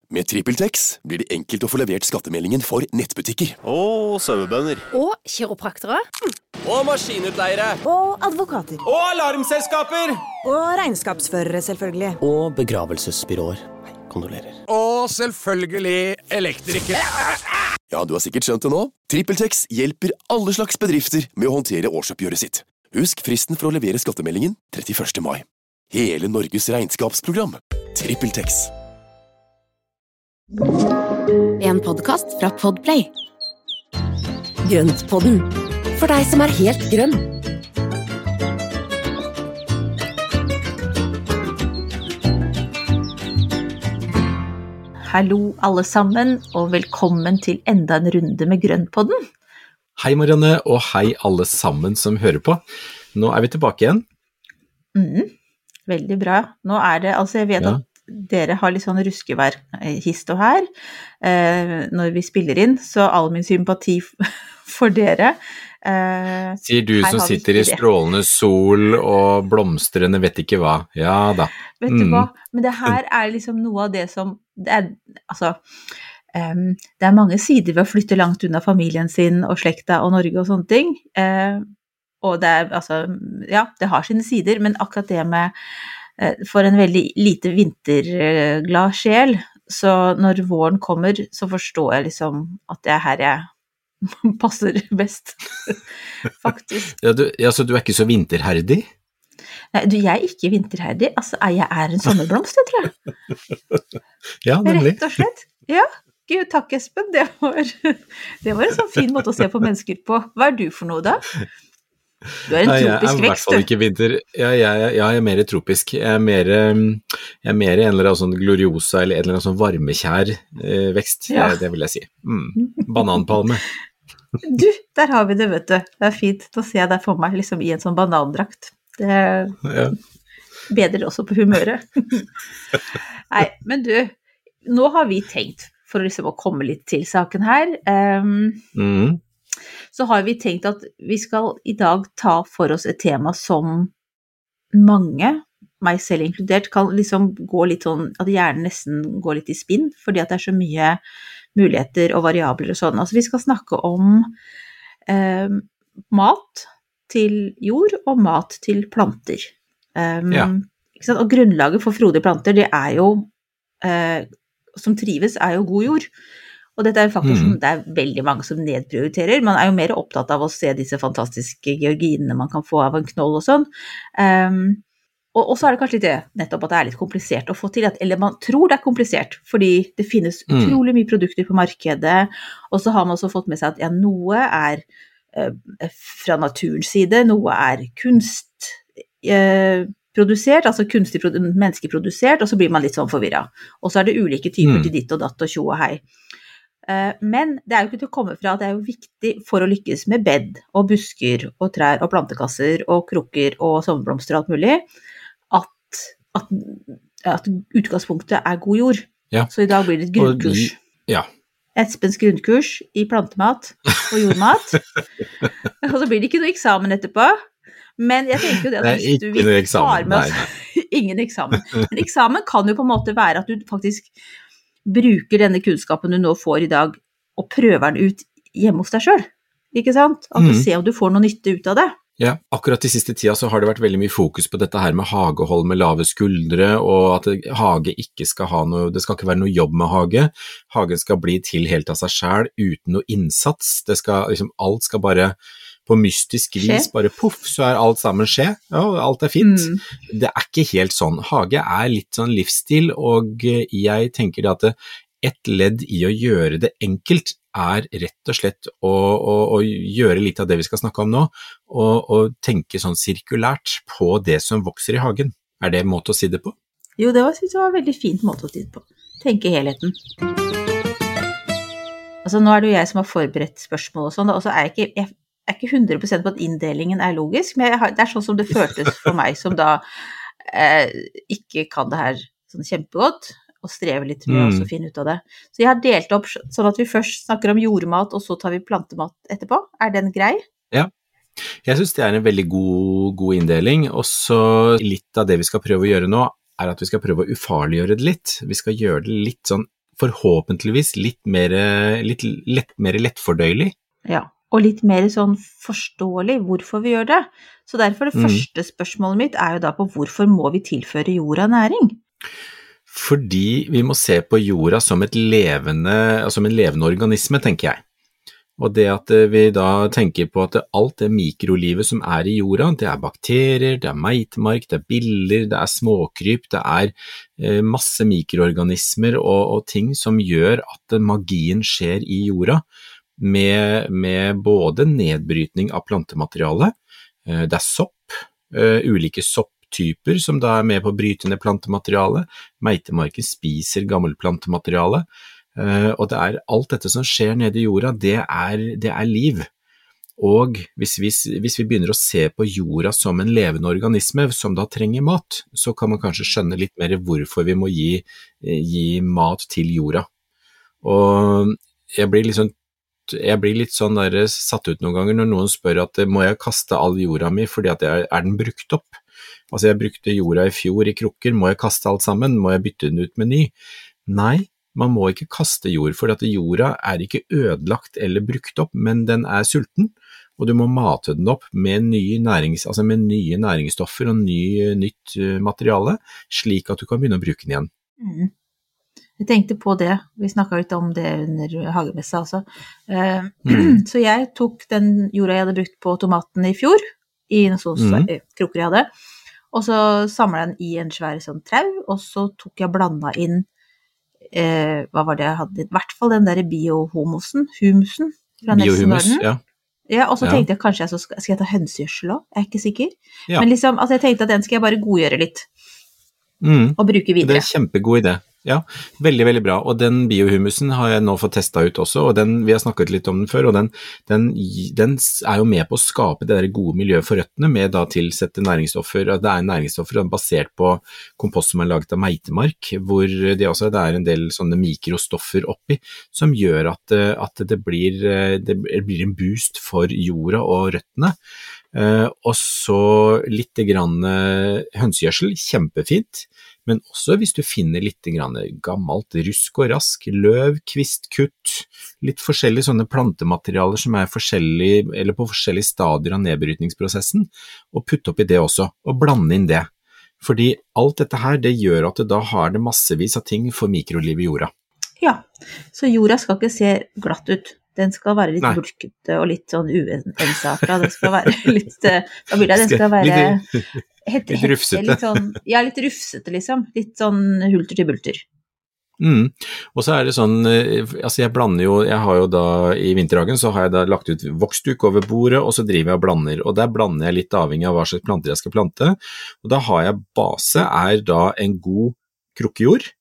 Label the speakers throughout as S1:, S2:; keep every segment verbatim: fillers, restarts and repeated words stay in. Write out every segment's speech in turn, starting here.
S1: Med TrippelTex blir det enkelt å få levert skattemeldingen for nettbutikker.
S2: Og sauebønder.
S3: Og kiropraktere.
S2: Og maskinutleiere.
S4: Og advokater.
S2: Og alarmselskaper.
S4: Og regnskapsførere, selvfølgelig.
S5: Og begravelsesbyråer. Kondolerer.
S6: Og selvfølgelig elektrikere.
S1: Ja, du har sikkert skjønt det nå. TrippelTex hjelper alle slags bedrifter med å håndtere årsoppgjøret sitt. Husk fristen for å levere skattemeldingen trettiførste mai. Hele Norges regnskapsprogram. TrippelTex.
S3: En podcast fra Podplay. Grøntpodden. For deg som er helt grønn.
S7: Hallo alle sammen, og velkommen til enda en runde med Grøntpodden.
S8: Hei Marianne, og hei alle sammen som hører på. Nå er vi tilbake igjen.
S7: Mm, veldig bra. Nå er det, altså jeg vet
S8: Ja.
S7: at dere har litt sånn ruskevær hist og her eh, når vi spiller inn, så all min sympati for dere. Eh,
S8: Sier du
S7: her
S8: som
S7: har vi
S8: sitter i
S7: ikke det.
S8: strålende sol og blomstrende vet ikke hva. Ja da.
S7: Vet du
S8: Mm.
S7: hva? Men det her er liksom noe av det som, det er, altså, em, det er mange sider ved å flytte langt unna familien sin og slekta og Norge og sånne ting. Eh, og det er, altså, ja, det har sine sider, men akkurat det med eh, for en veldig lite vinterglad sjel, så når våren kommer, så forstår jeg liksom at det er her jeg passer best, faktisk.
S8: Ja, du, ja, så du er ikke så vinterherdig?
S7: Nei, du, jeg er ikke vinterherdig, altså jeg er en sommerblomst, jeg tror jeg.
S8: Ja, nemlig.
S7: Rett og slett. Ja, Gud, takk Espen, det var, det var en sånn fin måte å se på mennesker på. Hva er du for noe da? Du er en
S8: Nei, jeg
S7: tropisk
S8: er i hvert
S7: vekst,
S8: fall
S7: du.
S8: ikke vinter. Ja, jeg, jeg, jeg er mer tropisk. Jeg er mer, um, jeg er mer en eller annen sånn gloriosa eller en eller annen sånn varmekjær eh, vekst,
S7: Ja.
S8: det, det vil jeg si. Mm. Bananpalme.
S7: Du, der har vi det, vet du. Det er fint. Da ser jeg deg for meg liksom i en sånn banandrakt. Det
S8: Ja.
S7: bedrer også på humøret. Nei, men du, nå har vi tenkt, for liksom å komme litt til saken her, um,
S8: Mm.
S7: så har vi tenkt at vi skal i dag ta for oss et tema som mange, meg selv inkludert, kan liksom gå litt sånn, at hjernen nesten går litt i spinn, fordi at det er så mye muligheter og variabler og sånn. Altså vi skal snakke om eh, mat til jord og mat til planter. Um,
S8: Ja.
S7: Ikke sant? Og grunnlaget for frodige planter, det er jo, eh, som trives, er jo god jord. Og dette er en faktor som
S8: Mm.
S7: det er veldig mange som nedprioriterer. Man er jo mer opptatt av å se disse fantastiske georginene man kan få av en knoll og sånn. Um, og, og så er det kanskje litt det, nettopp at det er litt komplisert å få til, at, eller man tror det er komplisert, fordi det finnes
S8: Mm.
S7: utrolig mye produkter på markedet, og så har man også fått med seg at ja, noe er eh, fra naturens side, noe er kunst eh, produsert, altså kunstig produ- menneskeprodusert, og så blir man litt sånn forvirret. Og så er det ulike typer
S8: Mm.
S7: til ditt og datt og tjo og hei. Eh, Men det er jo ikke til å komme fra at det er jo viktig for å lykkes med bed og busker og trær og plantekasser og krukker og sommerblomster og alt mulig, at, at, at utgangspunktet er god jord.
S8: Ja.
S7: Så i dag blir det et
S8: Og
S7: grunnkurs.
S8: de- Ja.
S7: Espens grunnkurs i plantemat og jordmat. Og så blir det ikke noe eksamen etterpå. Men jeg tenker jo det at
S8: Det er
S7: hvis du
S8: ikke
S7: hvis
S8: noe
S7: du
S8: eksamen,
S7: tar med
S8: nei,
S7: oss ingen eksamen. Men eksamen kan jo på en måte være at du faktisk bruker denne kunnskapen du nå får i dag, og prøver den ut hjemme hos deg selv. Ikke sant? At du
S8: Mhm.
S7: ser om du får noe nytte ut av det.
S8: Ja, akkurat i siste tida så har det vært veldig mye fokus på dette her med hagehold med lave skuldre, og at det- hage ikke skal ha noe, det skal ikke være noe jobb med hage. Hagen skal bli til helt av seg selv, uten noe innsats. Det skal, liksom, alt skal bare på mystisk vis,
S7: Skje.
S8: bare poff, så er alt sammen skje. Ja, alt er fint.
S7: Mm.
S8: Det er ikke helt sånn. Hage er litt sånn livsstil, og jeg tenker det at det, et ledd i å gjøre det enkelt er rett og slett å, å, å gjøre litt av det vi skal snakke om nå, og, og tenke sånn sirkulært på det som vokser i hagen. Er det en måte å si det på?
S7: Jo, det var, synes jeg var en veldig fint måte å si det på. Tenke helheten. Altså, nå er det jo jeg som har forberedt spørsmål og sånn, da, og så er jeg ikke, jeg er ikke hundre prosent på at inndelingen er logisk, men jeg har, det er sånn som det føltes for meg som da eh, ikke kan det her sånn kjempegodt, og strever litt med
S8: Mm.
S7: å finne ut av det. Så jeg har delt opp sånn at vi først snakker om jordmat, og så tar vi plantemat etterpå. Er den grei?
S8: Ja. Jeg synes det er en veldig god, god inndeling, og så litt av det vi skal prøve å gjøre nå, er at vi skal prøve å ufarliggjøre det litt. Vi skal gjøre det litt sånn forhåpentligvis litt mer, litt lett, mer lettfordøyelig.
S7: Ja, og litt mer sånn forståelig hvorfor vi gjør det. Så derfor det
S8: Mm.
S7: første spørsmålet mitt er jo da på hvorfor må vi tilføre jorda næring?
S8: Fordi vi må se på jorda som et levende, som en levende organisme, tenker jeg. Og det at vi da tenker på at alt det mikrolivet som er i jorda, det er bakterier, det er meitemark, det er biller, det er småkryp, det er masse mikroorganismer og, og ting som gjør at magien skjer i jorda, med, med både nedbrytning av plantemateriale, det er sopp, ulike sopptyper som da er med på å bryte ned plantemateriale, meitemarken spiser gammel plantemateriale, Uh, og det er alt dette som skjer nede i jorda, det er, det er liv. Og hvis vi, hvis vi begynner å se på jorda som en levende organisme som da trenger mat, så kan man kanskje skjønne litt mer hvorfor vi må gi, gi mat til jorda. Og jeg blir litt sånn, jeg blir litt sånn der satt ut noen ganger når noen spør at må jeg kaste all jorda mi fordi at jeg, er den brukt opp? Altså jeg brukte jorda i fjor i krukker, må jeg kaste alt sammen? Må jeg bytte den ut med ny? Nei. Man må ikke kaste jord, for at jorda er ikke ødelagt eller brukt opp, men den er sulten, og du må mate den opp med nye, nærings, altså med nye næringsstoffer og ny, nytt materiale, slik at du kan begynne å bruke den igjen.
S7: Mm. Jeg tenkte på det, vi snakket litt om det under hagemessa altså. Uh, mm. Så jeg tok den jorda jeg hadde brukt på tomaten i fjor, i noen sånne mm. krukker jeg hadde, og så samlet jeg den i en svær sånn trau, og så tok jeg blandet inn Eh, hva var det jeg hadde? I hvert fall den der biohumusen, humusen fra
S8: Biohumus, ja.
S7: Ja, og så
S8: ja.
S7: tenkte jeg kanskje jeg skal, skal jeg ta hønsegjødsel også? Jeg er ikke sikker.
S8: Ja.
S7: Men liksom, altså jeg tenkte at den skal jeg bare godgjøre litt.
S8: Mm.
S7: Og bruke videre.
S8: Det er kjempegod idé. Ja, veldig, veldig bra. Og den biohumusen har jeg nå fått testet ut også, og den, vi har snakket litt om den før, og den, den, den er jo med på å skape det der gode miljøet for røttene med da tilsette næringsstoffer. Det er næringsstoffer basert på kompost som er laget av meitemark, hvor det også det er en del sånne mikrostoffer oppi, som gjør at, at det, blir, det blir en boost for jorda og røttene. Uh, og så litt grann uh, hønsegjødsel, kjempefint, men også hvis du finner litt grann gammelt rusk og rask, løv, kvistkutt, litt forskjellige sånne plantematerialer som er forskjellige, eller på forskjellige stadier av nedbrytningsprosessen, og putte opp i det også, og blande inn det. Fordi alt dette her, det gjør at det da har det massevis av ting for mikroliv i jorda.
S7: Ja, så jorda skal ikke se glatt ut. Den skal være litt
S8: Nei.
S7: bulkete og litt sånn uensaka. Den skal være litt, hva blir det? Den skal være
S8: litt,
S7: hette,
S8: litt rufsete.
S7: Litt sånn, ja, litt rufsete liksom. Litt sånn hulter til bulter.
S8: Mm. Og så er det sånn, altså jeg blander jo, jeg har jo da i vinterhagen så har jeg da lagt ut voksduk over bordet, og så driver jeg og blander, og der blander jeg litt avhengig av hva slags planter jeg skal plante, og da har jeg base, er da en god krukkejord,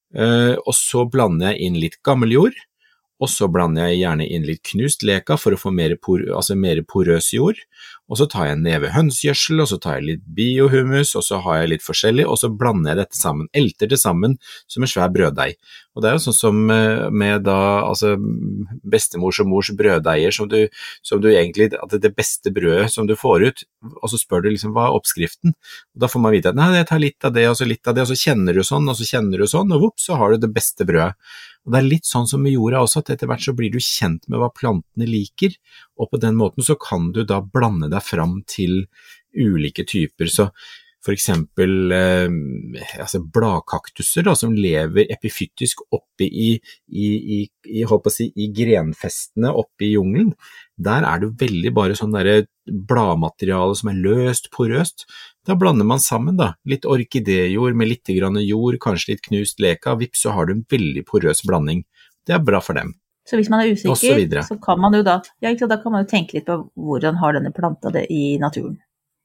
S8: og så blander jeg inn litt gammel jord, og så blander jeg gjerne inn litt knust leka for å få mer, por, altså mer porøs jord, og så tar jeg en neve hønsegjødsel, og så tar jeg litt biohumus, og så har jeg litt forskjellig, og så blander jeg dette sammen, elter det sammen som en svær brøddeig. Og det er jo sånn som med da, altså bestemors og mors brøddeier, som du, som du egentlig, at det beste brødet som du får ut, og så spør du liksom, hva er oppskriften? Og da får man vite at, nei, jeg tar litt av det, og så litt av det, og så kjenner du sånn, og så kjenner du sånn, og whoop, så har du det beste brødet. Og det er litt sånn som med jorda også, at etter hvert så blir du kjent med hva plantene liker, og på den måten så kan du da blande deg fram til ulike typer. Så for eksempel eh, altså bladkaktuser da, som lever epifytisk oppe i, i, i, i, holdt på å si, i grenfestene oppe i jungelen, der er det veldig bare sånn der bladmateriale som er løst, porøst. Da blander man sammen da, litt orkidejord med litt grann jord, kanskje litt knust leka, vips, så har du en veldig porøs blanding. Det er bra for dem.
S7: Så hvis man er usikker, så, så kan man jo da, ja, ikke, da kan man jo tenke litt på hvordan har denne planta det i naturen.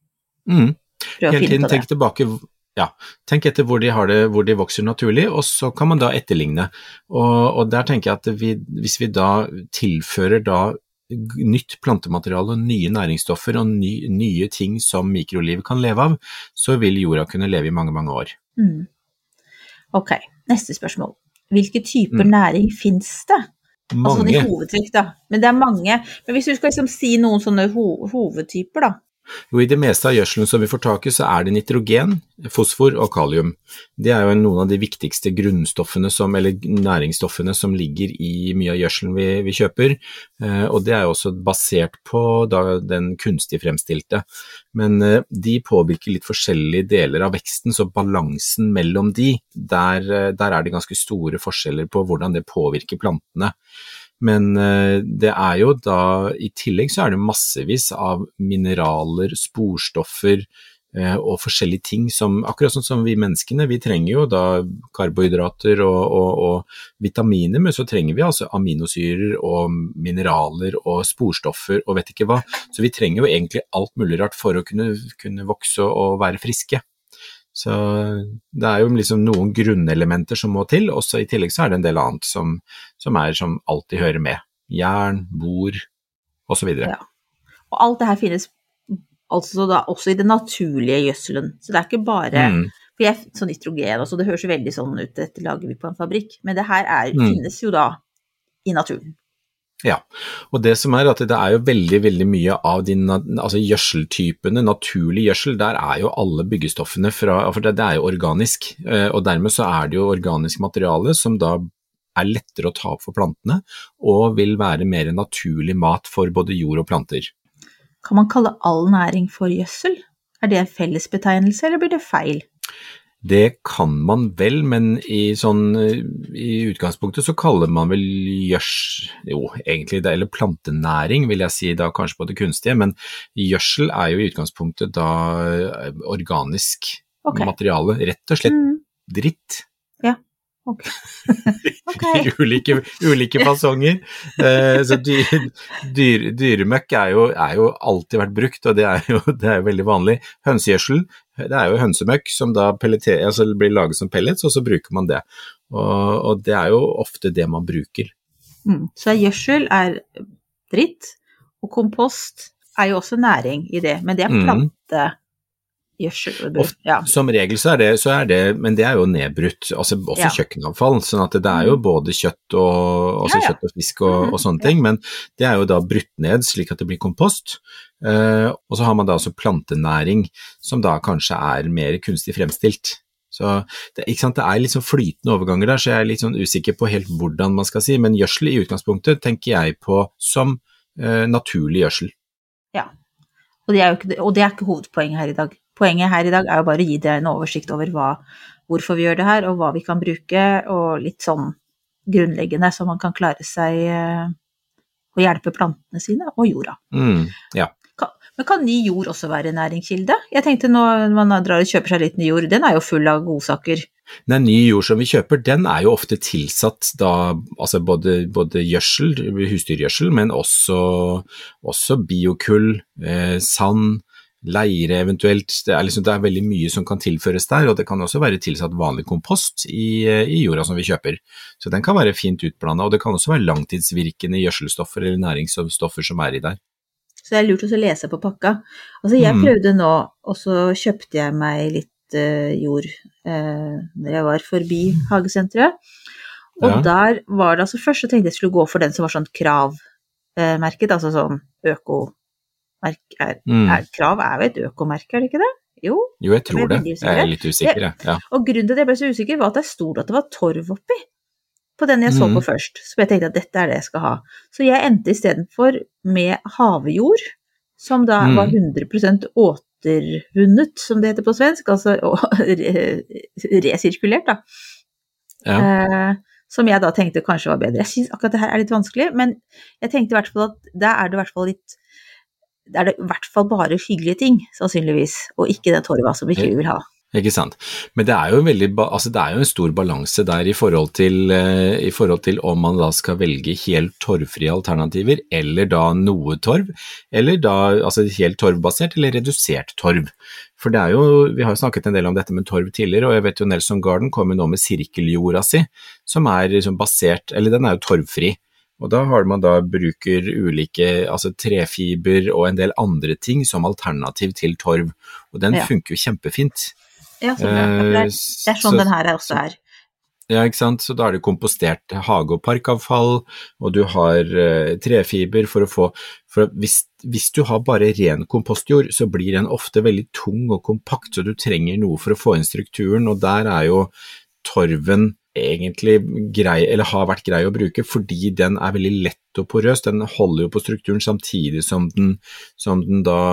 S8: Mm.
S7: Prøv å
S8: Helt
S7: finne
S8: inn,
S7: på det.
S8: tenk tilbake, ja, tenk etter hvor de, har det, hvor de vokser naturlig, og så kan man da etterligne. Og, og der tenker jeg at vi, hvis vi da tilfører da nytt plantemateriale, nye næringsstoffer og ny, nye ting som mikroliv kan leve av, så vil jorda kunne leve i mange, mange år.
S7: Mm. Ok, neste spørsmål. Hvilke typer
S8: Mm.
S7: næring finnes det?
S8: Mange.
S7: Altså sånn i hovedtrekk da. Men det er mange. Men hvis du skal liksom si noen sånne ho hovedtyper da.
S8: Jo, i det meste av gjødselen som vi får tak i, så er det nitrogen, fosfor og kalium. Det er jo noen av de viktigste grunnstoffene som, eller næringsstoffene som ligger i mye av gjødselen vi, vi kjøper, eh, og det er jo også basert på da, den kunstig fremstilte. Men eh, de påvirker litt forskjellige deler av veksten, så balansen mellom de, der, der er det ganske store forskjeller på hvordan det påvirker plantene. Men det er jo da, i tillegg så er det massevis av mineraler, sporstoffer og forskjellige ting som, akkurat sånn som vi menneskene, vi trenger jo da karbohydrater og, og, og vitaminer, men så trenger vi altså aminosyrer og mineraler og sporstoffer og vet ikke hva. Så vi trenger jo egentlig alt mulig rart for å kunne, kunne vokse og være friske. Så det er jo liksom noen grunnelementer som må til, og så i tillegg så er det en del annet som, som er som alltid hører med. Jern, bor, og så videre.
S7: Ja. Og alt det her finnes altså da også i det naturlige gjødselen, så det er ikke bare, mm. for jeg, sånn nitrogen, også, det høres jo veldig sånn ut, dette lager vi på en fabrikk, men det her er, mm. finnes jo da i naturen.
S8: Ja, og det som er at det er jo veldig, veldig mye av de altså gjødseltypene, naturlig gjødsel, der er jo alle byggestoffene fra, for det, det er jo organisk, og dermed så er det jo organisk materiale som da er lettere å ta opp for plantene, og vil være mer naturlig mat for både jord og planter.
S7: Kan man kalle all næring for gjødsel? Er det en fellesbetegnelse, eller blir det feil?
S8: Det kan man vel, men i, sånn, i utgangspunktet så kaller man vel gjødsel, jo egentlig det, eller plantenæring vil jeg si da kanskje på det kunstige, men gjødsel er jo i utgangspunktet da organisk okay. materiale, rett og slett mm. dritt.
S7: Ja, ok. okay.
S8: ulike, ulike fasonger. Eh, så dyr, dyr, dyremøkk er jo, er jo alltid vært brukt, og det er jo, det er jo veldig vanlig. Hønsegjødsel, det er jo hønsemøkk som da pelleter, altså blir laget som pellets, og så bruker man det. Og, og det er jo ofte det man bruker.
S7: Mm. Så gjødsel er dritt, og kompost er jo også næring i det, men det er plante. Mm. Gjødsel, ja.
S8: Som regel så er, det, så er det, men det er jo nedbrutt, altså også ja. Kjøkkenavfall, sånn at det, det er jo både kjøtt og, også ja, ja. Kjøtt og fisk og, og sånne ting, men det er jo da brutt ned slik at det blir kompost, uh, og så har man da også plantenæring, som da kanskje er mer kunstig fremstilt. Så det, ikke sant, det er litt sånn flytende overganger der, så jeg er litt sånn usikker på helt hvordan man skal si, men gjødsel i utgangspunktet tenker jeg på som uh, naturlig gjødsel.
S7: Ja, og det er jo ikke, og det er ikke hovedpoenget her i dag. Poenget her i dag er jo bare å gi deg en oversikt over hva, hvorfor vi gjør det her, og hva vi kan bruke, og litt sånn grunnleggende, så man kan klare seg eh, å hjelpe plantene sine og jorda.
S8: Mm, ja.
S7: Kan, men kan ny jord også være næringskilde? Jeg tenkte når man drar og kjøper seg litt ny jord, den er jo full av godsaker.
S8: Den nye jord som vi kjøper, den er jo ofte tilsatt da, altså både, både gjødsel, husdyrgjødsel, men også, også biokull, eh, sand, leire eventuelt, det er, liksom, det er veldig mye som kan tilføres der, og det kan også være tilsatt vanlig kompost i, i jorda som vi kjøper. Så den kan være fint utblandet, og det kan også være langtidsvirkende gjødselstoffer eller næringsstoffer som er i der.
S7: Så det er lurt også å lese på pakka. Altså jeg mm. prøvde nå, og så kjøpte jeg meg litt uh, jord uh, når jeg var forbi hagesenteret, og ja. Der var det altså først, så tenkte jeg skulle gå for den som var sånn kravmerket, uh, altså sånn øko Merk er, mm. er, krav er jo et økomerke, er det ikke det? Jo,
S8: jo jeg tror det. Jeg er litt usikker. Ja.
S7: Og grunnen til at jeg ble så usikker var at det stod at det var torv oppi, på den jeg så mm. på først. Så jeg tenkte at dette er det jeg skal ha. Så jeg endte i stedet for med havjord, som da mm. var hundre prosent återvunnet, som det heter på svensk, altså resirkulert da. Ja. Eh, som jeg da tenkte kanskje var bedre. Jeg synes akkurat det her er litt vanskelig, men jeg tenkte i hvert fall at da er det i hvert fall litt det er det i hvert fall bare hyggelige ting, sannsynligvis, og ikke den torva som vi ikke vil ha.
S8: Ikke sant, men det er jo, veldig, altså det er jo en stor balanse der i forhold, til, i forhold til om man da skal velge helt torvfrie alternativer, eller da noe torv, eller da altså helt torvbasert eller redusert torv. For det er jo, vi har jo snakket en del om dette med torv tidligere, og jeg vet jo Nelson Garden kommer nå med sirkeljorda si, som er liksom basert, eller den er jo torvfri. Og da har man da bruker ulike, altså trefiber og en del andre ting som alternativ til torv, og den ja. Funker jo kjempefint.
S7: Ja, sånn, ja. Det, er, det er sånn så, den her også er.
S8: Ja, ikke sant? Så da er det kompostert hage- og parkavfall, og du har uh, trefiber for å få, for hvis, hvis du har bare ren kompostjord, så blir den ofte veldig tung og kompakt, så du trenger noe for å få inn strukturen, og der er jo torven egentlig grei, eller har vært grei å bruke, fordi den er veldig lett og porøs, den holder jo på strukturen samtidig som den, som den da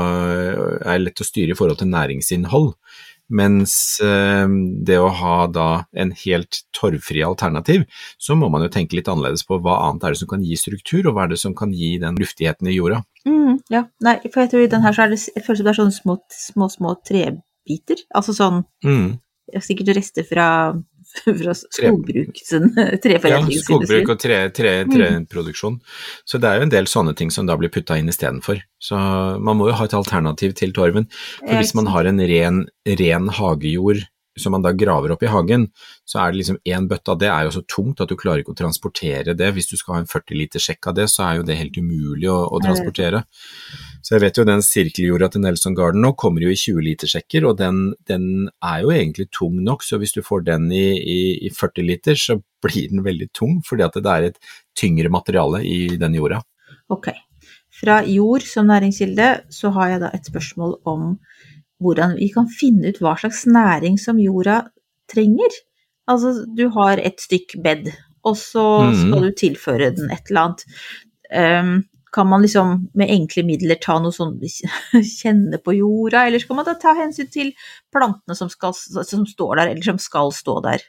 S8: er lett å styre i forhold til næringsinnhold, mens eh, det å ha da en helt torvfri alternativ, så må man jo tenke litt annerledes på hva annet er det som kan gi struktur, og hva er det som kan gi den luftigheten i jorda.
S7: Mm, ja, nei, for jeg tror i den her så er det, jeg føler det er sånne små, små, små trebiter, altså sånn,
S8: Mm.
S7: sikkert rester fra fra skogbruk, treforedling.
S8: Ja, skogbruk og tre, tre, treproduksjon. Så det er jo en del sånne ting som da blir puttet inn i stedet for. Så man må jo ha et alternativ til torven. For hvis man har en ren, ren hagejord som man da graver opp i hagen, så er det liksom en bøtte av det er jo så tungt at du klarer ikke å transportere det. Hvis du skal ha en førti liter sjekk av det, så er jo det helt umulig å, å transportere. Så jeg vet jo den sirkeljorda til Nelson Garden nå kommer jo i tjue liter sjekker, og den, den er jo egentlig tung nok, så hvis du får den i, i, i førti liter, så blir den veldig tung, fordi at det er et tyngre materiale i den jorda.
S7: Ok. Fra jord som næringskilde, så har jeg da et spørsmål om hvordan vi kan finne ut hva slags næring som jorda trenger. Altså, du har et stykk bed, og så skal du tilføre den et eller annet. Um, kan man liksom med enkle midler ta noe sånn, kjenne på jorda, eller skal man da ta hensyn til plantene som, skal, som står der, eller som skal stå der?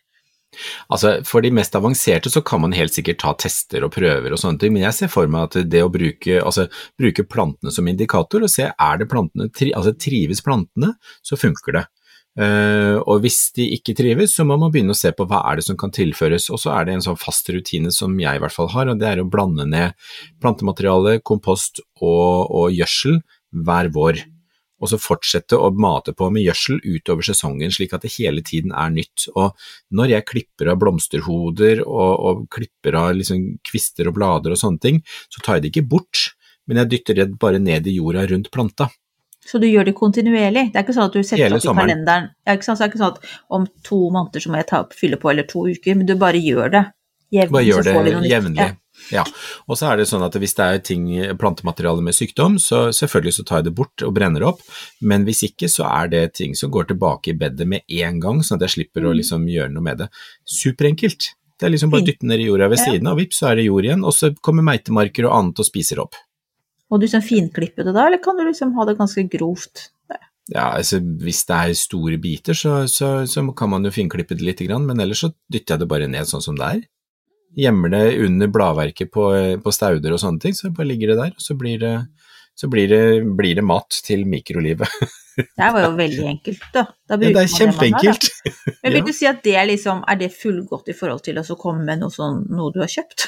S8: Altså, for de mest avanserte så kan man helt sikkert ta tester og prøver og sånne ting, men jeg ser for meg at det å bruke, altså, bruke plantene som indikator og se, er det plantene, tri, altså trives plantene, så funker det. Uh, og hvis de ikke trives, så må man begynne å se på hva er det som kan tilføres, og så er det en sånn fast rutine som jeg i hvert fall har, og det er å blande ned plantemateriale, kompost og, og gjødsel hver vår. Og så fortsette å mate på med gjødsel utover sesongen, slik at det hele tiden er nytt. Og når jeg klipper av blomsterhoder og, og klipper av liksom kvister og blader og sånne ting, så tar jeg det ikke bort, men jeg dytter det bare ned i jorda rundt planta.
S7: Så du gjør det kontinuerlig? Det er ikke sånn at du setter opp i kalenderen, det er ikke sånn, så er ikke sånn at om to måneder så må jeg ta opp, fylle på, eller to uker, men du bare gjør det jevnlig.
S8: Bare gjør det jevnlig. Ja. Ja, og så er det sånn at hvis det er ting, plantemateriale med sykdom, så selvfølgelig så tar jeg det bort og brenner opp, men hvis ikke så er det ting som går tilbake i bedet med en gang, sånn at jeg slipper å liksom gjøre noe med det. Superenkelt. Det er liksom bare dytte ned i jorda ved siden, og vips, så er det jord igjen, og så kommer meitemarker og annet og spiser opp.
S7: Og du liksom finklippe det da, eller kan du liksom ha det ganske grovt?
S8: Ja, altså hvis det er store biter, så, så, så kan man jo finklippe det litt grann, men ellers så dytter jeg det bare ned sånn som det er. Gjemmer det under bladverket på, på stauder og sånne ting, så bare ligger det der, og så blir det, så blir det, blir det mat til mikrolivet.
S7: Det var jo veldig enkelt da. Da
S8: ja, det er kjempeenkelt.
S7: Det Men vil du si at det er liksom, er det fullgodt i forhold til å komme med noe, sånn, noe du har kjøpt?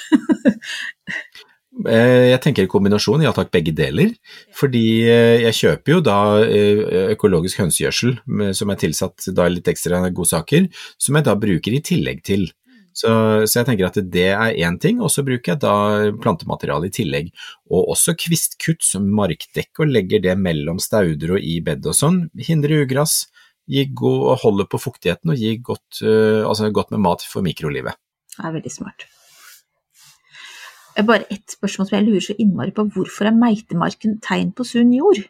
S8: Jeg tenker kombinasjon, ja takk, begge deler, fordi jeg kjøper jo da økologisk hønsegjødsel, som er tilsatt da litt ekstra godsaker, som jeg da bruker i tillegg til. Så, så jeg tenker at det er en ting, og så bruker jeg da plantemateriale i tillegg, og også kvistkutt som markdekk, og legger det mellom stauder og i bed og sånn, hindrer ugress, gir god, og holder på fuktigheten, og gir godt, uh, altså godt med mat for mikrolivet.
S7: Det er veldig smart. Bare et spørsmål som jeg lurer så innmari på, hvorfor er meitemarken tegn på sunn jord?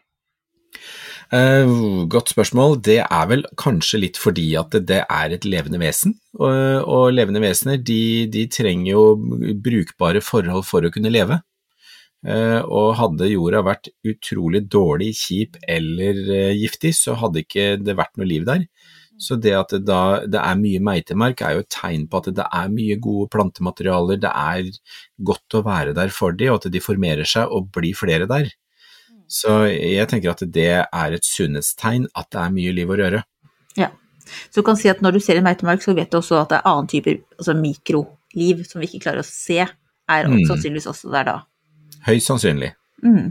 S8: Uh, godt spørsmål. Det er vel kanskje litt fordi at det, det er et levende vesen, og, og levende vesener, de, de trenger jo brukbare forhold for å kunne leve. Uh, og hadde jorda vært utrolig dårlig, kjip eller uh, giftig, så hadde ikke det vært noe liv der. Så det at det, da, det er mye meitemark er jo et tegn på at det er mye gode plantematerialer, det er godt å være der for dem, og at de formerer seg og blir flere der. Så jeg tenker at det er et sunnhetstegn at det er mye liv og røre.
S7: Ja, så du kan si at når du ser en meitemark, så vet du også at det er annen typer, altså mikroliv som vi ikke klarer å se, er mm. sannsynligvis også der da.
S8: Høyst sannsynlig.
S7: Mm.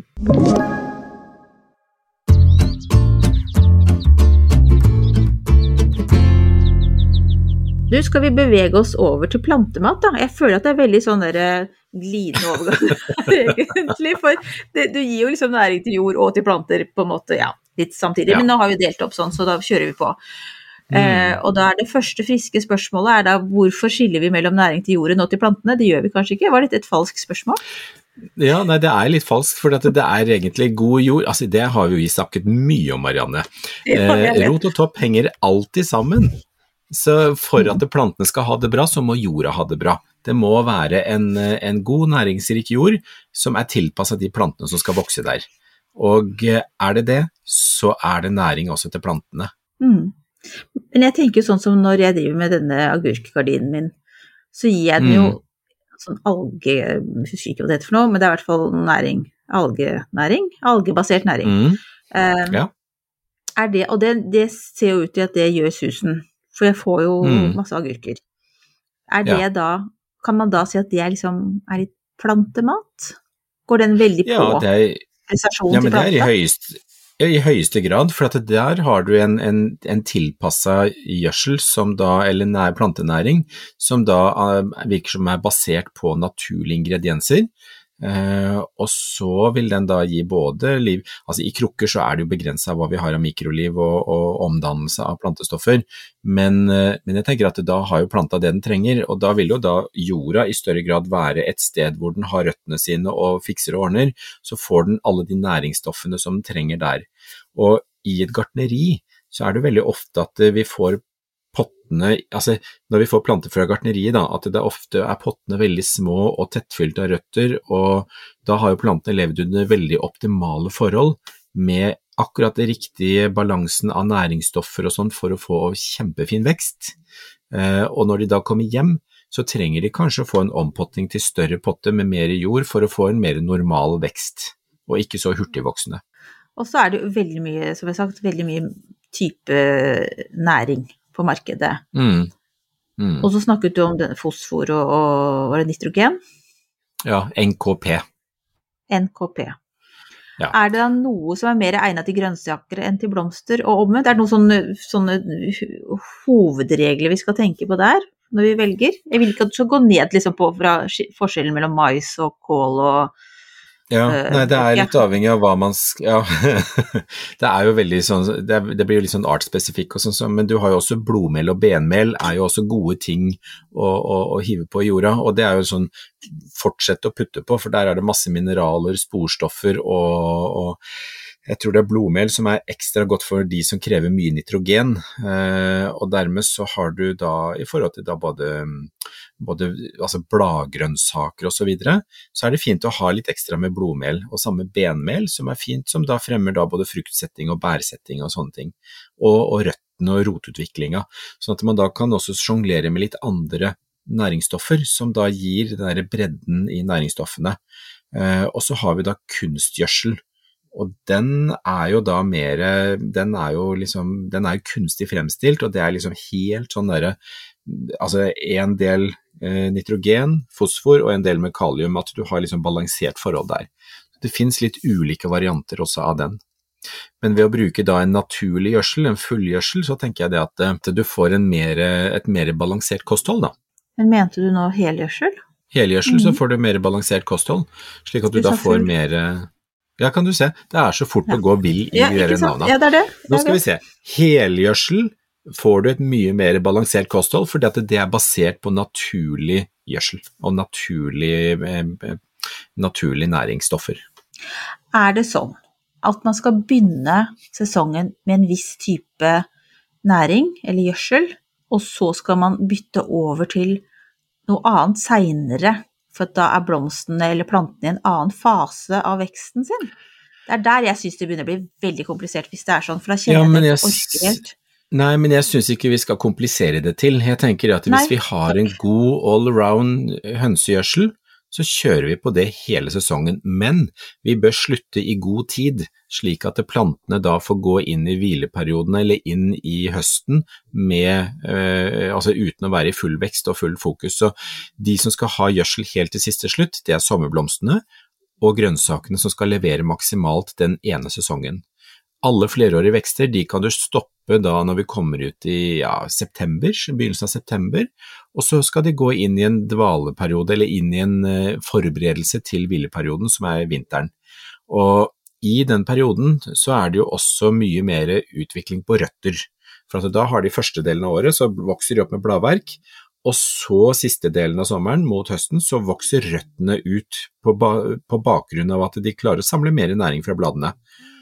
S7: Du, skal vi bevege oss over til plantemat da? Jeg føler at det er veldig sånn der glidende overgang, egentlig, for det, du gir jo liksom næring til jord og til planter på en måte, ja, litt samtidig, ja. Men nå har vi delt opp sånn, så da kjører vi på. Mm. Eh, og da er det første friske spørsmålet er da, hvorfor skiller vi mellom næring til jorden og til plantene? Det gjør vi kanskje ikke, var det et falskt spørsmål?
S8: Ja, nei, det er litt falskt, for det er egentlig god jord, altså det har vi snakket mye om, Marianne. Eh, rot og topp henger alltid sammen, så for at plantene skal ha det bra, så må jorda ha det bra. Det må være en, en god næringsrik jord som er tilpasset de plantene som skal vokse der. Og er det det, så er det næring også til plantene. Mm.
S7: Men jeg tenker sånn som når jeg driver med denne agurkgardinen min, så gir jeg den jo mm. sånn alge, jeg husker ikke hva det heter for noe, men det er i hvert fall næring, algenæring, algebasert næring. Mm. Um, ja. Er det, og det, det ser jo ut til at det gjør susen, for jeg får jo mm. masse agurker. Er det ja. da, kan man da si at det er liksom, er litt plantemat? Går den veldig på
S8: ja, det er,
S7: prestasjonen
S8: ja,
S7: til planta?
S8: Ja, men det er i høyeste, ja, i høyeste grad, for at der har du en, en, en tilpasset gjødsel som da, eller nær plantenæring, som da uh, virker som er basert på naturlige ingredienser. Uh, og så vil den da gi både liv, altså i krukker så er det jo begrenset hva vi har av mikroliv og, og omdannelse av plantestoffer, men, uh, men jeg tenker at da har jo planta det den trenger, og da vil jo da jorda i større grad være et sted hvor den har røttene sine og fikser og ordner, så får den alle de næringsstoffene som den trenger der. Og i et gartneri så er det veldig ofte at vi får pottene, altså når vi får planter fra gartneriet da, at det ofte er pottene veldig små og tettfylt av røtter, og da har jo plantene levd under veldig optimale forhold med akkurat det riktige balansen av næringsstoffer og sånn for å få kjempefin vekst. Eh, og når de da kommer hjem, så trenger de kanskje å få en ompotting til større potte med mer jord for å få en mer normal vekst, og ikke så hurtigvoksende.
S7: Og så er det jo veldig mye, som jeg har sagt, veldig mye type næring på markedet. Mm. Mm. Og så snakket du om denne fosfor og, og var det nitrogen?
S8: Ja, N K P.
S7: N K P. Ja. Er det da noe som er mer egnet til grønnsaker enn til blomster og omvendt? Er det noen sånne, sånne hovedregler vi skal tenke på der når vi velger? Jeg vil ikke at du skal gå ned liksom, på fra forskjellen mellom mais og kål og
S8: Ja, nei, det er litt avhengig av hva man skal, ja, det er jo veldig sånn, det, er, det blir jo litt sånn artspesifikk og sånn, men du har jo også blodmel og benmel er jo også gode ting å, å, å hive på i jorda, og det er jo sånn, fortsett å putte på, for der er det masse mineraler, sporstoffer og, og jeg tror det er blodmel som er ekstra godt for de som krever mye nitrogen, eh, og dermed så har du da, i forhold til da både, både altså bladgrønnsaker og så videre, så er det fint å ha litt ekstra med blodmel, og samme benmel som er fint, som da fremmer da både fruktsetting og bærsetting og sånne ting, og, og røttene og rotutviklinga, sånn at man da kan også sjonglere med litt andre næringsstoffer, som da gir den der bredden i næringsstoffene, eh, og så har vi da kunstgjødsel, og den er jo da mer, den er jo liksom, den er jo kunstig fremstilt, og det er liksom helt sånn der, altså en del eh, nitrogen, fosfor og en del med kalium, at du har liksom balansert forhold der. Det finnes litt ulike varianter også av den. Men ved å bruke da en naturlig gjødsel, en fullgjødsel, så tenker jeg det at, at du får en mer, et mer balansert kosthold da.
S7: Men mente du nå helgjødsel?
S8: Helgjødsel, mm. så får du mer balansert kosthold, slik at du da får mer... Ja, kan du se. Det er så fort ja. å gå vill i ja, dere navnene.
S7: Ja, det er det.
S8: Nå skal vi se. Helgjødsel får du et mye mer balansert kosthold, fordi at det er basert på naturlig gjødsel og naturlig, eh, naturlig næringsstoffer.
S7: Er det sånn at man skal begynne sesongen med en viss type næring eller gjødsel, og så skal man bytte over til noe annet senere, for da er blomstene eller plantene i en annen fase av veksten sin? Det er der jeg synes det begynner å bli veldig komplisert hvis det er sånn, for da kjenner ja, jeg det orker helt.
S8: Nei, men jeg synes ikke vi skal komplisere det til. Jeg tenker at hvis Nei. vi har en god all-around hønsegjødsel, så kjører vi på det hele sesongen, men vi bør slutte i god tid, slik at plantene da får gå inn i hvileperioden eller inn i høsten med, eh, altså uten å være i full vekst og full fokus. Så de som skal ha gjødsel helt til siste slutt, det er sommerblomstene og grønnsakene som skal levere maksimalt den ene sesongen. Alle flerårige vekster, de kan du stoppe da når vi kommer ut i ja, september, begynnelsen av september, og så skal de gå inn i en dvaleperiode, eller inn i en uh, forberedelse til hvileperioden, som er vinteren. Og i den perioden så er det jo også mye mer utvikling på røtter, For at da har de første delen av året, så vokser de opp med bladverk, og så siste delen av sommeren mot høsten, så vokser røttene ut på, ba på bakgrunn av at de klarer å samle mer næring fra bladene.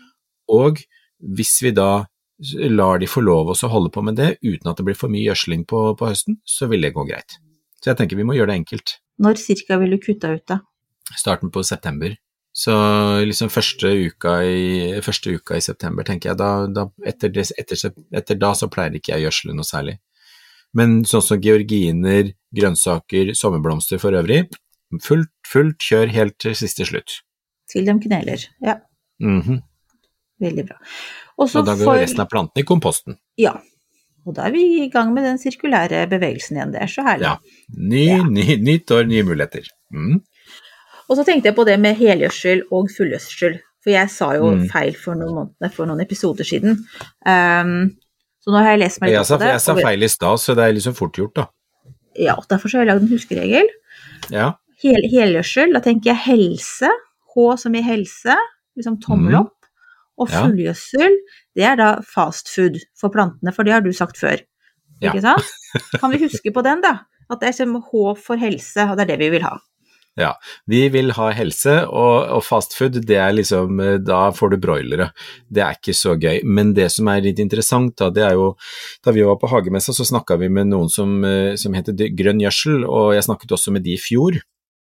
S8: Og hvis vi da lar de få lov å holde på med det, uten at det blir for mye gjødsling på, på høsten, så vil det gå greit. Så jeg tenker vi må gjøre det enkelt.
S7: Når cirka vil du kutte ut da?
S8: Starten på september. Så liksom første uka i, første uka i september, tenker jeg, da, da etter, det, etter, etter da så pleier ikke jeg gjødsle noe særlig. Men sånn som georginer, grønnsaker, sommerblomster for øvrig, fullt, fullt kjør helt til siste slutt.
S7: Til de kneler, ja.
S8: Mhm.
S7: Veldig bra. Også
S8: og da går
S7: for...
S8: resten av planten i komposten.
S7: Ja, og da er vi i gang med den sirkulære bevegelsen igjen, det er så herlig.
S8: Ja, ny, ja. ny, nytt år, nye muligheter. Mm.
S7: Og så tenkte jeg på det med helgjødsel og fullgjødsel, for jeg sa jo mm. feil for noen måneder, for noen episoder siden. Um, så nå har jeg lest meg litt
S8: jeg sa,
S7: på det.
S8: Jeg sa feil i stad, så det er liksom fort gjort da.
S7: Ja, derfor så har jeg laget en huskeregel.
S8: Ja.
S7: Hel, helgjødsel, da tenker jeg helse, H som i helse, liksom tommel opp. Mm. Og fullgjødsel, det er da fast food for plantene, for det har du sagt før. Ja. Ikke sant? Kan vi huske på den da? At det er som H for helse, og det er det vi vil ha.
S8: Ja, vi vil ha helse, og, og fast food, det er liksom, da får du broilere. Det er ikke så gøy, men det som er litt interessant da, det er jo, da vi var på Hagemessa, så snakket vi med noen som, som heter Grønn Gjødsel, og jeg snakket også med de i fjor.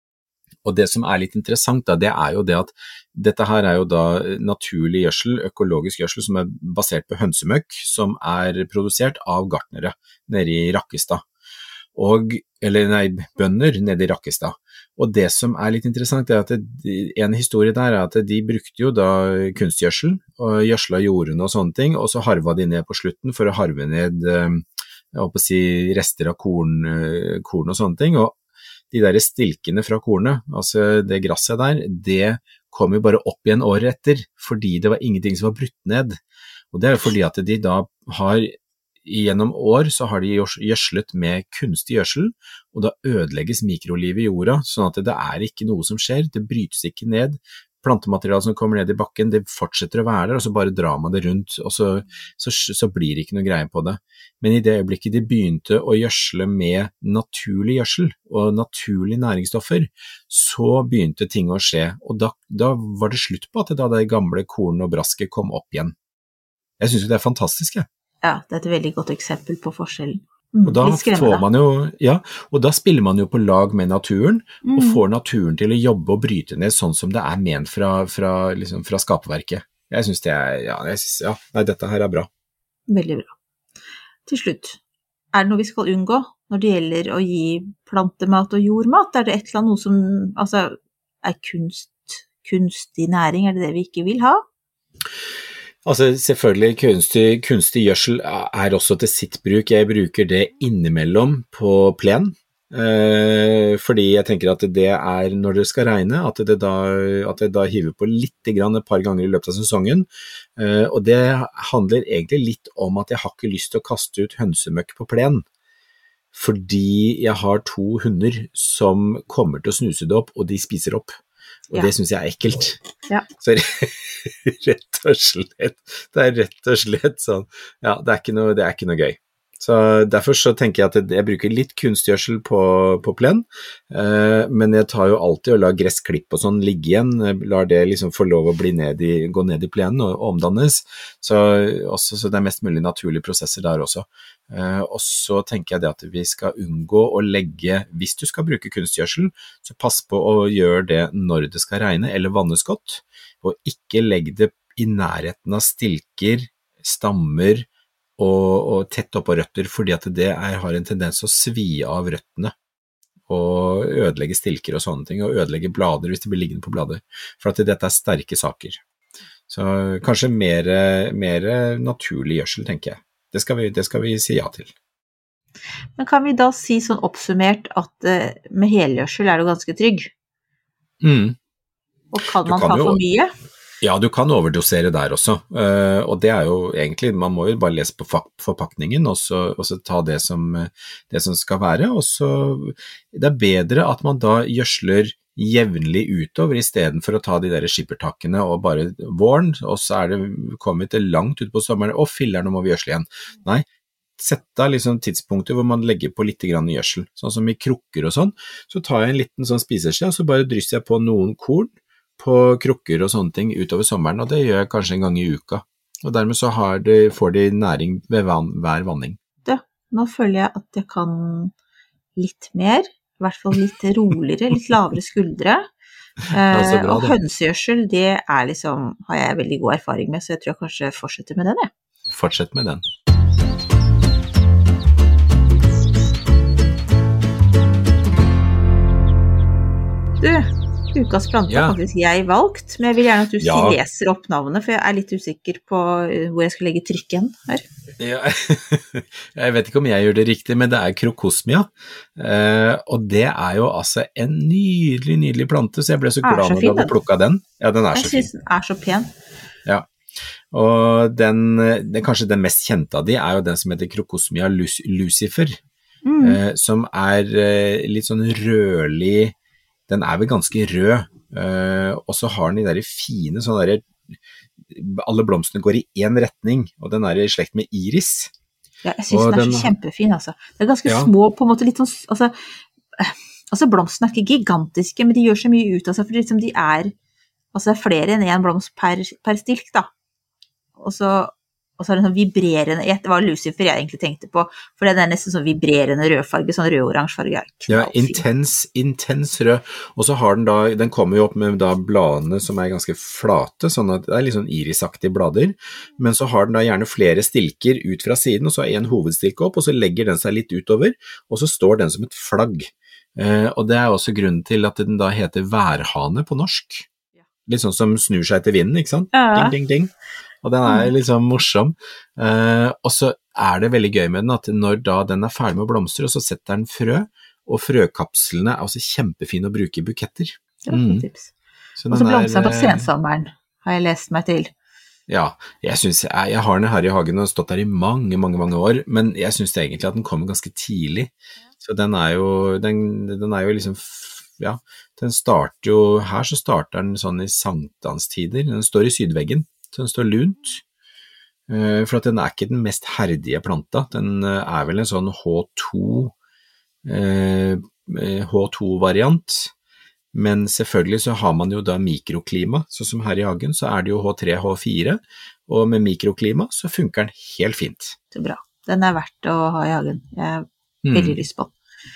S8: Og det som er litt interessant da, det er jo det at dette her er jo da naturlig gjødsel, økologisk gjødsel som er basert på hønsemøkk, som er produsert av gartnere nede i Rakkestad. Og, eller nei, bønder nede i Rakkestad. Og det som er litt interessant er at det, en historie der er at de brukte jo da kunstgjødsel, og gjødsla jordene og sånne ting, og så harva de ned på slutten for å harve ned, jeg håper å si, rester av korn, korn og sånne ting, og de der stilkene fra kornet, altså det grasset der, det kom jo bare opp igjen året etter, fordi det var ingenting som var brutt ned. Og det er jo fordi at de da har, gjennom år så har de gjødslet med kunstig gjødsel, og da ødelegges mikrolivet i jorda, sånn at det er ikke noe som skjer, det brytes ikke ned. Plantematerialet som kommer ned i bakken, det fortsetter å være der, og så bare drar man det rundt, og så, så, så blir det ikke noe greie på det. Men i det øyeblikket de begynte å gjødsle med naturlig gjødsel og naturlige næringsstoffer, så begynte ting å skje, og da, da var det slutt på at det da det gamle korn og brasket kom opp igjen. Jeg synes jo det er fantastisk, jeg.
S7: Ja, det er et veldig godt eksempel på forskjellen.
S8: Mm, og da får man jo, ja, og da spiller man jo på lag med naturen, mm. og får naturen til å jobbe og bryte ned sånn som det er ment fra, fra, liksom, fra skaperverket. Jeg synes det er, ja, jeg synes, ja, nei, dette her er bra.
S7: Veldig bra. Til slutt, er det noe vi skal unngå når det gjelder å gi plantemat og jordmat? Er det et eller annet noe som, altså, er kunst, kunstig næring, er det det vi ikke vil ha?
S8: Altså selvfølgelig kunstig, kunstig gjødsel er også til sitt bruk. Jeg bruker det innimellom på plen, eh, fordi jeg tenker at det er når det skal regne, at det da, at det da hiver på litt grann et par ganger i løpet av sesongen, eh, og det handler egentlig litt om at jeg har ikke lyst til å kaste ut hønsemøkk på plen, fordi jeg har to hunder som kommer til å snuse det opp, og de spiser opp. Og ja. Det synes jeg er ekkelt. Ja. Så rett og slett, det er rett og slett sånn, ja, det er ikke noe, det er ikke noe gøy. Så derfor så tenker jeg at jeg bruker litt kunstgjødsel på, på plen, eh, men jeg tar jo alltid og lar gressklipp og sånn ligge igjen, lar det liksom få lov å bli ned i, gå ned i plenen og, og omdannes, så, også, så det er mest mulig naturlige prosesser der også. Eh, og så tenker jeg det at vi skal unngå å legge, hvis du skal bruke kunstgjødsel, så pass på å gjøre det når det skal regne eller vannes godt, og ikke legg det i nærheten av stilker, stammer, Og, og tett opp på røtter, fordi at det er, har en tendens å svi av røttene og ødelegge stilker og sånne ting, og ødelegge blader hvis det blir liggende på blader, for at dette er sterke saker. Så kanskje mer, mer naturlig gjødsel, tenker jeg. Det skal, vi, det skal vi si ja til.
S7: Men kan vi da si sånn oppsummert at uh, med helgjødsel er du ganske trygg?
S8: Mm.
S7: Og kan man
S8: kan
S7: ta
S8: jo...
S7: for mye?
S8: Ja, du kan overdosere der også, uh, og det er jo egentlig, man må jo bare lese på forpakningen, og så, og så ta det som, det som skal være, og så det er bedre at man da gjødsler jevnlig utover, I stedet for å ta de der skippertakkene og bare våren, og så er det kommet langt ut på sommeren, og filler, nå må vi gjødsle igjen. Nei, sett da liksom tidspunkter hvor man legger på litt grann gjødsel, sånn som I krukker og sånn, så tar jeg en liten sånn spiseskje, og så bare drysser jeg på noen korn på krukker og sånne ting utover sommeren, og det gjør jeg kanskje en gang I uka. Og dermed så har de, får de næring ved van, hver vanning.
S7: Det, nå føler jeg at jeg kan litt mer, I hvert fall litt roligere, litt lavere skuldre. Eh, bra, og hønsegjødsel, det er liksom, har jeg veldig god erfaring med, så jeg tror jeg kanskje fortsetter med den, jeg.
S8: Fortsett med den.
S7: Du, ukas plante
S8: ja.
S7: har faktisk jeg valgt, men jeg vil gjerne at du
S8: ja.
S7: leser opp navnet, for jeg er litt usikker på hvor jeg skal legge trykken her.
S8: Ja. Jeg vet ikke om jeg gjør det riktig, men det er Crocosmia, eh, og det er jo altså en nydelig, nydelig plante, så jeg ble så glad så når du hadde plukket den. Ja, den er
S7: jeg
S8: så fin.
S7: Jeg synes den er så pen.
S8: Ja, og den, den, kanskje den mest kjente av de er jo den som heter Crocosmia lucifer, mm. eh, som er eh, litt sånn rødlig. Den er vel ganske rød, uh, og så har den de der fine, sånne der, alle blomstene går I en retning, og den er I slekt med iris.
S7: Ja, jeg synes og den er den, så kjempefin, altså. Det er ganske ja. små, på en måte litt sånn, altså, altså blomstene er ikke gigantiske, men de gjør så mye ut av seg, for liksom de er, altså flere enn en blomst per, per stilk, da. Og så, og så er det sånn vibrerende, det var lucifer jeg egentlig tenkte på, for det er nesten sånn vibrerende rødfarge, sånn rød-orange farge.
S8: Ja, intens, intens rød, og så har den da, den kommer jo opp med da bladene som er ganske flate, sånn at det er litt sånn irisaktige blader, men så har den da gjerne flere stilker ut fra siden, og så er en hovedstilke opp, og så legger den seg litt utover, og så står den som et flagg. Eh, og det er også grunnen til at den da heter værhane på norsk. Litt sånn som snur seg til vinden, ikke sant? Ja. Ding, ding, ding. Og den er liksom morsom. Uh, og så er det veldig gøy med den at når da den er ferdig med å blomstre, og så setter den frø, og frøkapslene er også kjempefine å bruke I buketter.
S7: Det var et tips. Og så blomstrer den på sensommeren, har jeg lest meg til.
S8: Ja, jeg synes, jeg, jeg har den her I hagen og stått der I mange, mange, mange år, men jeg synes det egentlig at den kommer ganske tidlig. Så den er jo, den, den er jo liksom, ja, den starter jo, her så starter den sånn I sankthanstider, den står I sydveggen. Så den står lunt, for at den er ikke den mest herdige planta, den er vel en sånn H to, H to-variant, men selvfølgelig så har man jo da mikroklima, så som her I hagen så er det jo H tre, H fire, og med mikroklima så funker den helt fint.
S7: Det er bra, den er verdt å ha I hagen, jeg har veldig mm. lyst på den.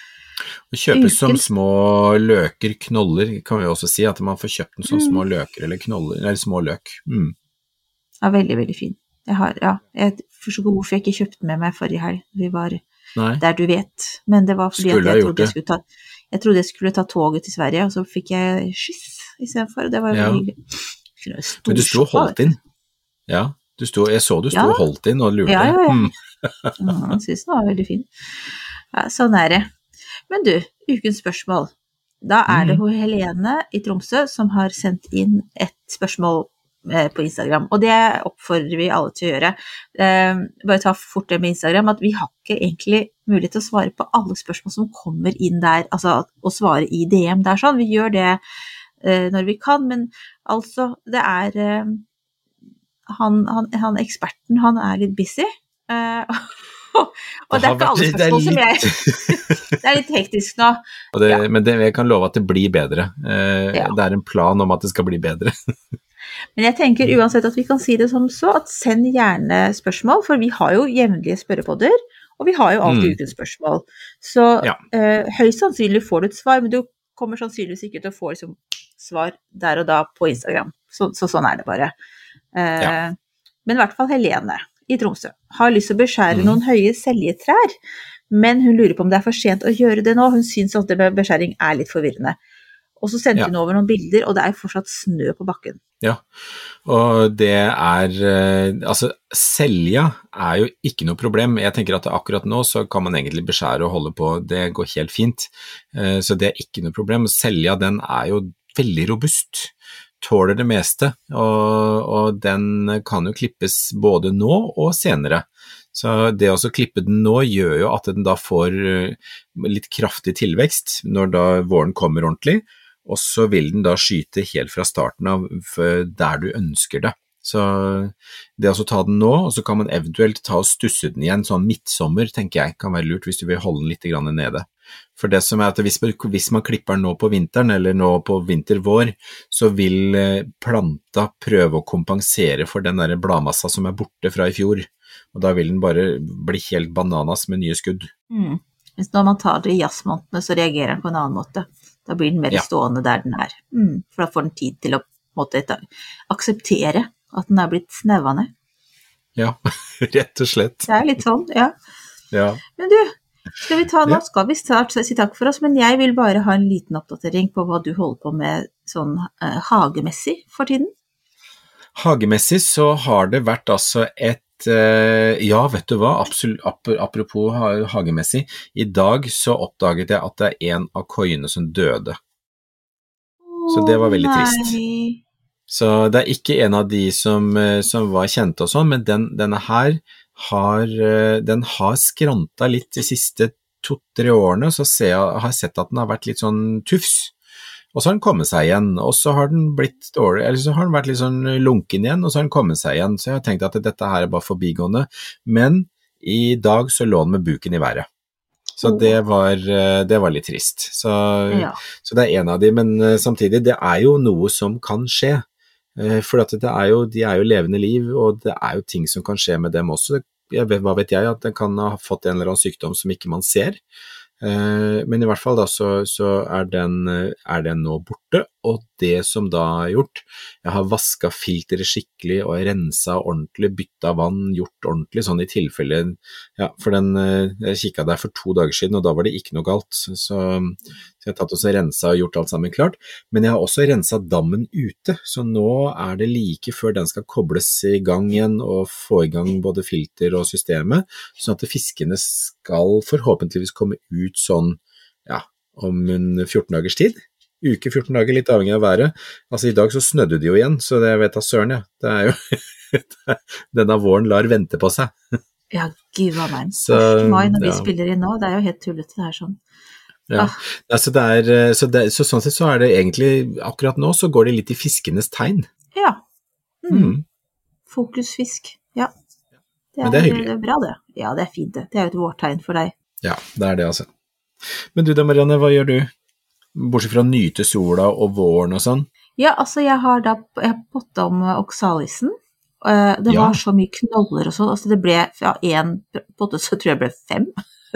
S8: Og kjøpes som små løker, knoller, kan vi også si, at man får kjøpt den som mm. små løker eller knoller, eller små løk. Mm.
S7: Ja, veldig, veldig fin. Jeg har, ja, jeg forstår ikke hvorfor jeg ikke kjøpte den med meg forrige helg. Vi var Nei. Der du vet. Men det var fordi at jeg trodde jeg, skulle ta, jeg trodde jeg skulle ta toget til Sverige, og så fikk jeg skyss I stedet for, og det var jo ja. Veldig hyggelig.
S8: Men du sto og holdt inn. Ja, du sto, jeg så du sto ja. Og holdt inn og lurte.
S7: Ja, ja, ja. Mm. ja jeg synes den var veldig fin. Ja, sånn er det. Men du, ukens spørsmål. Da er det mm. Helene I Tromsø som har sendt inn et spørsmål på Instagram, og det oppfordrer vi alle til å gjøre. Eh, bare ta fort det med Instagram, at vi har ikke egentlig mulighet til å svare på alle spørsmål som kommer inn der, altså å svare I D M der sånn, vi gjør det eh, når vi kan, men altså, det er eh, han, han, han eksperten, han er litt busy, eh, og det er ikke alle spørsmål som jeg det er litt hektisk nå.
S8: Det,
S7: ja.
S8: Men det, jeg kan love at det blir bedre. Eh, ja. Det er en plan om at det skal bli bedre.
S7: Men jeg tenker uansett at vi kan si det som så, at send gjerne spørsmål, for vi har jo jevnlige spørrepodder, og vi har jo alltid mm. ukens spørsmål. Så ja. eh, høyst sannsynlig får du et svar, men du kommer sannsynligvis ikke til å få liksom, svar der og da på Instagram. Så, så sånn er det bare. Eh, ja. Men I hvert fall Helene I Tromsø har lyst til å beskjære mm. noen høye seljetrær, men hun lurer på om det er for sent å gjøre det nå. Hun synes at det med beskjæring er litt forvirrende. Og så sendte ja. Hun over noen bilder, og det er fortsatt snø på bakken.
S8: Ja, og det er, altså selja er jo ikke noe problem. Jeg tenker at akkurat nå så kan man egentlig beskjære og holde på, det går helt fint. Så det er ikke noe problem. Selja, den er jo veldig robust, tåler det meste, og, og den kan jo klippes både nå og senere. Så det å klippe den nå gjør jo at den da får litt kraftig tilvekst når da våren kommer ordentlig, og så vil den da skyte helt fra starten av der du ønsker det. Så det å ta den nå, og så kan man eventuelt ta og stusse den igjen, sånn midtsommer, tenker jeg, kan være lurt hvis du vil holde den litt grann nede. For det som er at hvis, hvis man klipper den nå på vinteren, eller nå på vinter-vår, så vil planta prøve å kompensere for den der bladmassa som er borte fra i fjor, og da vil den bare bli helt bananas med nye skudd.
S7: Mm. Hvis når man tar det i jazzmåntene, så reagerer den på en annen måte. Da blir den mer
S8: Ja.
S7: stående der den er. Mm. For da får den tid til å måtte, akseptere at den er blitt snevende.
S8: Ja, rett og slett.
S7: Det er litt sånn, ja.
S8: Ja.
S7: Men du, skal vi ta nå,
S8: Ja.
S7: skal vi snart si takk for oss, men jeg vil bare ha en liten oppdatering på hva du holder på med sånn eh, hagemessig for tiden.
S8: Hagemessig så har det vært altså et, eh, ja vet du hva, absolutt, ap apropos ha- hagemessig, i dag så oppdaget jeg at det er en av koiene som døde. Så det var veldig trist.
S7: Nei.
S8: Så det er ikke en av de som, eh, som var kjente og sånn, men den, denne her har, eh, den har skrantet litt de siste to-tre årene, så ser jeg, har jeg sett at den har vært litt sånn tufs. Og så har den kommet seg igjen, og så har den blitt dårlig, eller så har den vært litt sånn lunken igjen, og så har den kommet seg igjen. Så jeg har tenkt at dette her er bare forbigående, men i dag så lå den med buken i været. Så det var, eh, det var litt trist. Så,
S7: Ja.
S8: så det er en av de, men eh, samtidig, det er jo noe som kan skje. Eh, For at det er jo, de er jo levende liv, og det er jo ting som kan skje med dem også. Jeg vet, hva vet jeg, at den kan ha fått en eller annen sykdom som ikke man ser. Eh, Men i hvert fall da, så, så er, den, eh, er den nå borte, og det som da er gjort, jeg har vasket filteret skikkelig og renset ordentlig, byttet vann, gjort ordentlig, sånn i tilfelle, ja, for den, eh, jeg kikket der for to dager siden, og da var det ikke noe galt, så, så jeg har tatt og renset og gjort alt sammen klart, men jeg har også renset dammen ute, så nå er det like før den skal kobles i gang igjen og få i gang både filter og systemet, sånn at fiskene skal forhåpentligvis komme ut sånn, ja, om en fjorten dagers tid. Uke, fjorten dager, litt avhengig av været. Altså i dag så snødde det jo igjen, så det vet jeg søren, ja. Det er jo, denne våren lar vente på seg.
S7: Ja, gud hva meg.
S8: Så,
S7: første mai når vi
S8: ja.
S7: spiller inn nå, det er jo helt tullete det her sånn.
S8: Ja.
S7: Ah.
S8: Altså det er, så, det, så sånn sett så er det egentlig, akkurat nå så går det litt i fiskenes tegn.
S7: Ja. Mm.
S8: Mm.
S7: Fokusfisk, ja. Det
S8: Men det er hyggelig.
S7: Det er bra det. Ja, det er fint det. Det er jo et vårtegn for deg.
S8: Ja, det er det altså. Men du da, Marianne, hva gjør du? Bortsett fra å nyte sola og våren og sånn?
S7: Ja, altså jeg har da, jeg har pottet om oksalisen. Eh, Det
S8: Ja.
S7: var så mye knoller og sånn, altså det ble fra en potte så tror jeg det ble fem.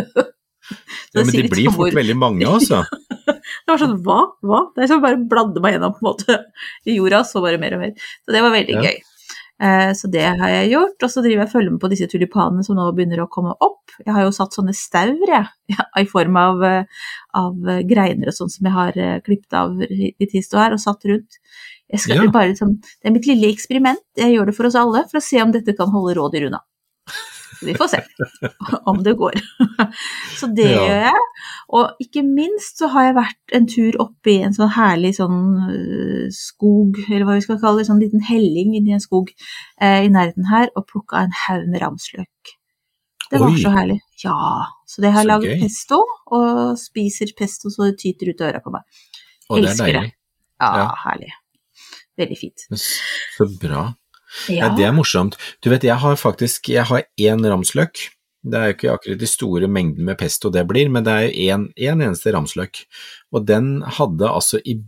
S7: Så
S8: Ja, men
S7: sier
S8: de
S7: litt
S8: blir
S7: om
S8: fort
S7: hvor-
S8: veldig mange altså.
S7: Det var sånn, hva? Hva? Det er som bare bladde meg gjennom på en måte i jorda, så bare mer og mer. Så det var veldig
S8: Ja.
S7: gøy. Eh, Så det har jeg gjort, og så driver jeg og følger med på disse tulipanene som nå begynner å komme opp. Jeg har jo satt sånne staur, jeg, ja, i form av, eh, av eh, greiner og sånn som jeg har eh, klippet av i i tisto her og satt rundt. Jeg skal
S8: Ja.
S7: bare liksom, det er mitt lille eksperiment, jeg gjør det for oss alle, for å se om dette kan holde rådyr unna. Så vi får se om det går. Så det
S8: Ja.
S7: gjør jeg. Og ikke minst så har jeg vært en tur oppe i en sånn herlig sånn øh, skog, eller hva vi skal kalle det, sånn liten helling inni en skog eh, i nærheten her, og plukket en haug med ramsløk. Det var
S8: Oi.
S7: så herlig. Ja, så det har jeg
S8: Så
S7: laget
S8: gøy.
S7: pesto, og spiser pesto så det tyter ut av øra på meg.
S8: Og det er
S7: Elsker det.
S8: deilig.
S7: Ja,
S8: Ja.
S7: herlig. Veldig fint.
S8: Så bra. Ja,
S7: Ja,
S8: det er morsomt. Du vet, jeg har faktisk, jeg har en ramsløk. Det er jo ikke akkurat de store mengden med pesto det blir, men det er en, en eneste ramsløk. Og den hadde altså, i,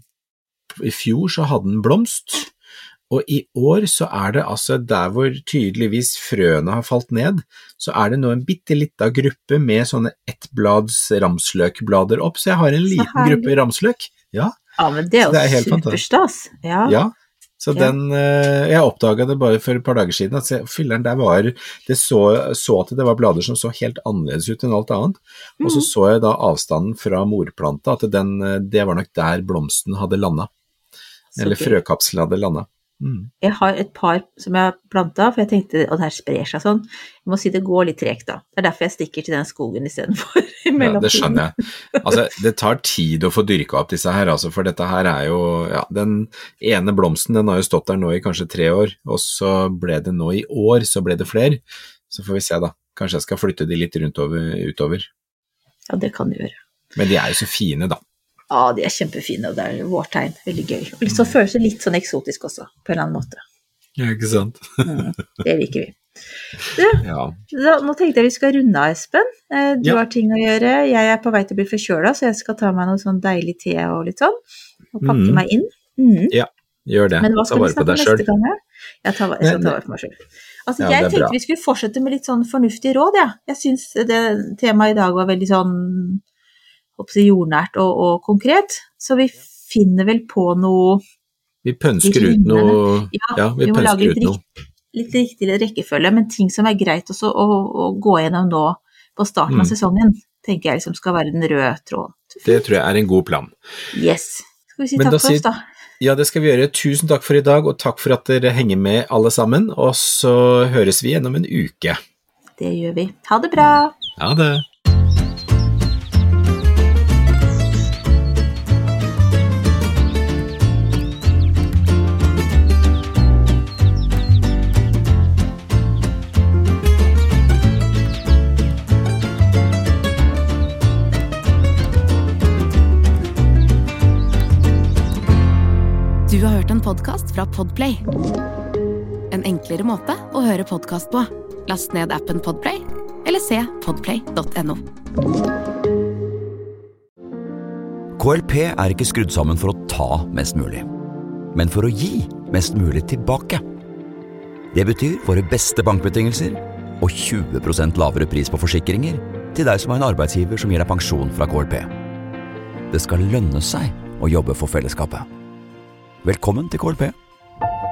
S8: i fjor så hadde den blomst, og i år så er det altså der hvor tydeligvis frøene har falt ned, så er det nå en bitteliten gruppe med sånne ettblads ramsløkblader opp, så jeg har en liten
S7: herlig.
S8: gruppe ramsløk. Ja,
S7: ja, men det er
S8: Så det er
S7: jo
S8: helt fantastisk.
S7: superstas. Ja.
S8: ja. Så
S7: Ja.
S8: den, eh, jeg oppdaget det bare for et par dager siden, at se, fylleren der var, det så, så at det var blader som så helt annerledes ut enn alt annet, og så så jeg da avstanden fra morplanta, at den, eh, det var nok der blomsten hadde landet,
S7: Så
S8: eller
S7: gøy.
S8: frøkapselen hadde landet. Mm.
S7: Jeg har et par som jeg har plantet, for jeg tenkte at det her sprer seg sånn. Jeg må si det går litt tregt da. Det er derfor jeg stikker til den skogen i stedet for i
S8: Ja,
S7: mellomtiden.
S8: det skjønner jeg. Altså, det tar tid å få dyrket opp disse her, altså, for dette her er jo, ja, den ene blomsten, den har jo stått der nå i kanskje tre år, og så ble det nå i år, så ble det flere. Så får vi se da, kanskje jeg skal flytte de litt rundt over, utover.
S7: Ja, det kan du gjøre.
S8: Men de er jo så fine da.
S7: Ja, de er kjempefine, og det er vårtegn, veldig gøy. Og litt så føles det litt sånn eksotisk også, på en eller annen måte.
S8: Ja, ikke sant?
S7: Mm, det liker vi. Du,
S8: Ja.
S7: da, nå tenkte jeg vi skal runde av, Espen. Eh, Du
S8: Ja.
S7: har ting å gjøre, jeg er på vei til å bli forkjøla, så jeg skal ta meg noe sånn deilig te og litt sånn, og pakke
S8: Mm.
S7: meg inn. Mm.
S8: Ja, gjør det.
S7: Men hva
S8: Ta
S7: skal vi
S8: vare på
S7: snakke om
S8: deg selv.
S7: neste gang? Ja? Jeg, tar, jeg skal ta vare på meg selv. Altså,
S8: Ja,
S7: jeg
S8: det er
S7: tenkte
S8: bra.
S7: vi skulle fortsette med litt sånn fornuftig råd, ja. Jeg synes det temaet i dag var veldig sånn, håper jeg, jordnært og, og konkret, så vi finner vel på noe,
S8: Vi pønsker
S7: Litt
S8: ut noe,
S7: ja,
S8: ja, vi
S7: vi må lage
S8: pønsker
S7: litt
S8: ut noe.
S7: litt riktig rekkefølge, men ting som er greit også å, å gå gjennom nå på starten av
S8: Mm.
S7: sesongen, tenker jeg liksom skal være den røde tråden.
S8: Det tror jeg er en god plan.
S7: Yes. Skal vi si
S8: Men
S7: takk
S8: da
S7: for
S8: sier-
S7: oss da?
S8: Ja, det skal vi gjøre. Tusen takk for i dag, og takk for at dere henger med alle sammen, og så høres vi gjennom en uke.
S7: Det gjør vi. Ha det bra!
S8: Ha det!
S3: Du har hørt en podcast fra Podplay. En enklere måte å høre podcast på. Last ned appen Podplay, eller se podplay punktum no.
S9: K L P er ikke skrudd sammen for å ta mest mulig, men for å gi mest mulig tilbake. Det betyr våre beste bankbetingelser og tjue prosent lavere pris på forsikringer til deg som har en arbeidsgiver som gir deg pensjon fra K L P. Det skal lønne seg å jobbe for fellesskapet. Velkommen til K L P.